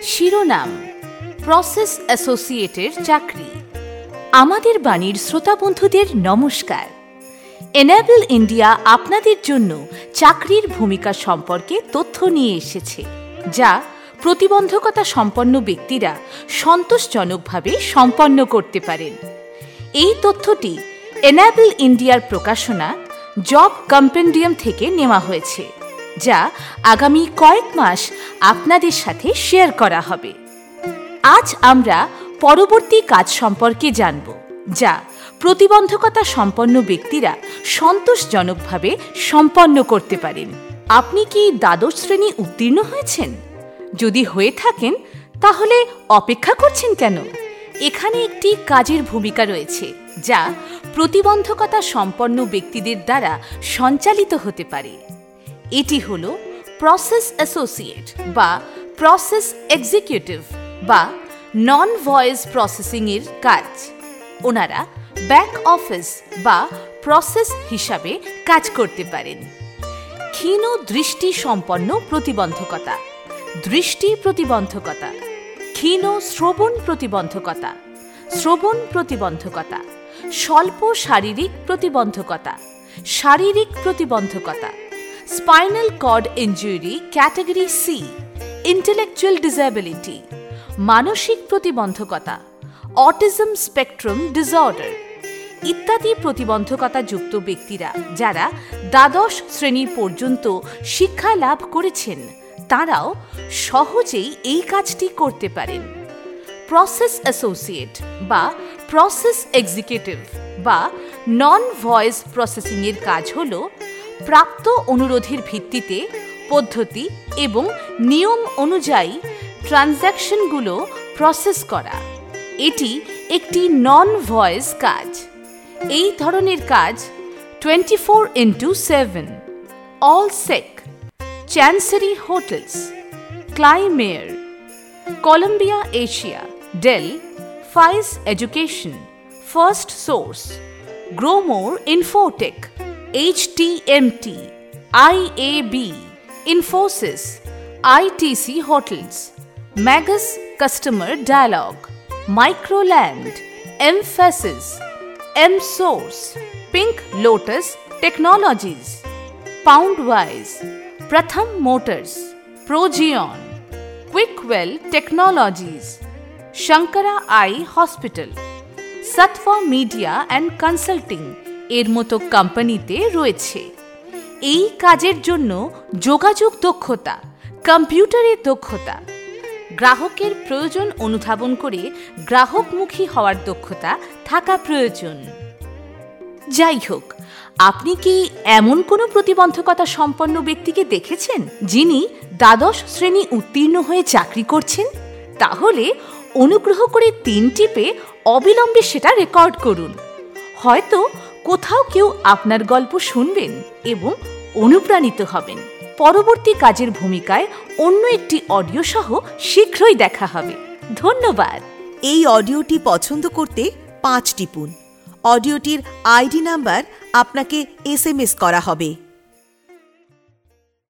শিরোনাম প্রসেস অ্যাসোসিয়েটের চাকরি। আমাদের বাণীর শ্রোতা বন্ধুদের নমস্কার। এনেবল ইন্ডিয়া আপনাদের জন্য চাকরির ভূমিকা সম্পর্কে তথ্য নিয়ে এসেছে, যা প্রতিবন্ধকতা সম্পন্ন ব্যক্তিরা সন্তোষজনকভাবে সম্পন্ন করতে পারেন। এই তথ্যটি এনেবল ইন্ডিয়ার প্রকাশনা জব কম্পেন্ডিয়াম থেকে নেওয়া হয়েছে, যা আগামী কয়েক মাস আপনাদের সাথে শেয়ার করা হবে। আজ আমরা পরবর্তী কাজ সম্পর্কে জানব, যা প্রতিবন্ধকতা সম্পন্ন ব্যক্তিরা সন্তোষজনকভাবে সম্পন্ন করতে পারেন। আপনি কি দ্বাদশ শ্রেণী উত্তীর্ণ হয়েছেন? যদি হয়ে থাকেন, তাহলে অপেক্ষা করছেন কেন? এখানে একটি কাজের ভূমিকা রয়েছে, যা প্রতিবন্ধকতা সম্পন্ন ব্যক্তিদের দ্বারা সঞ্চালিত হতে পারে। এটি হল প্রসেস অ্যাসোসিয়েট বা প্রসেস এক্সিকিউটিভ বা নন ভয়েস প্রসেসিং এর কাজ। ওনারা ব্যাক অফিস বা প্রসেস হিসাবে কাজ করতে পারেন। ক্ষীণ দৃষ্টি সম্পন্ন প্রতিবন্ধকতা, দৃষ্টি প্রতিবন্ধকতা, ক্ষীণ শ্রবণ প্রতিবন্ধকতা, শ্রবণ প্রতিবন্ধকতা, স্বল্প শারীরিক প্রতিবন্ধকতা, শারীরিক প্রতিবন্ধকতা, spinal cord injury category C, intellectual disability, মানসিক প্রতিবন্ধকতা, অটিজম স্পেকট্রাম ডিসঅর্ডার ইত্যাদি প্রতিবন্ধকতা যুক্ত ব্যক্তিরা যারা দ্বাদশ শ্রেণী পর্যন্ত শিক্ষা লাভ করেছেন, তারাও সহজেই এই কাজটি করতে পারেন। প্রসেস অ্যাসোসিয়েট বা প্রসেস এক্সিকিউটিভ বা নন ভয়েস প্রসেসিং এর কাজ হল প্রাপ্ত অনুরোধের ভিত্তিতে পদ্ধতি এবং নিয়ম অনুযায়ী ট্রানজ্যাকশনগুলো প্রসেস করা। এটি একটি নন ভয়েস কাজ। এই ধরনের কাজ 24/7 অল-সেক, চ্যান্সারি হোটেলস, ক্লাইমেয়ার, কলম্বিয়া এশিয়া, ডেল, ফাইস Education, Firstsource, Growmore Infotech, HTMT, IAB, Infosys, ITC Hotels, Magus Customer Dialogue, Microland, Mphasis, MSource, Pink Lotus Technologies, Poundwise, Pratham Motors, Progeon, Quickwell Technologies, Shankara Eye Hospital, Sattva Media and Consulting এর মতো কোম্পানিতে রয়েছে। এই কাজের জন্য যোগাযোগ দক্ষতা, কম্পিউটারের দক্ষতা, গ্রাহকের প্রয়োজন অনুধাবন করে গ্রাহকমুখী হওয়ার দক্ষতা থাকা প্রয়োজন। যাই হোক, আপনি কি এমন কোনো প্রতিবন্ধকতা সম্পন্ন ব্যক্তিকে দেখেছেন যিনি দ্বাদশ শ্রেণী উত্তীর্ণ হয়ে চাকরি করছেন? তাহলে অনুগ্রহ করে 3 টিপে অবিলম্বে সেটা রেকর্ড করুন। হয়তো কোথাও কেউ আপনার গল্প শুনবেন এবং অনুপ্রাণিত হবেন। পরবর্তী কাজের ভূমিকায় অন্য একটি অডিও সহ শীঘ্রই দেখা হবে। ধন্যবাদ। এই অডিওটি পছন্দ করতে 5 টিপুন। অডিওটির ID নাম্বার আপনাকে SMS করা হবে।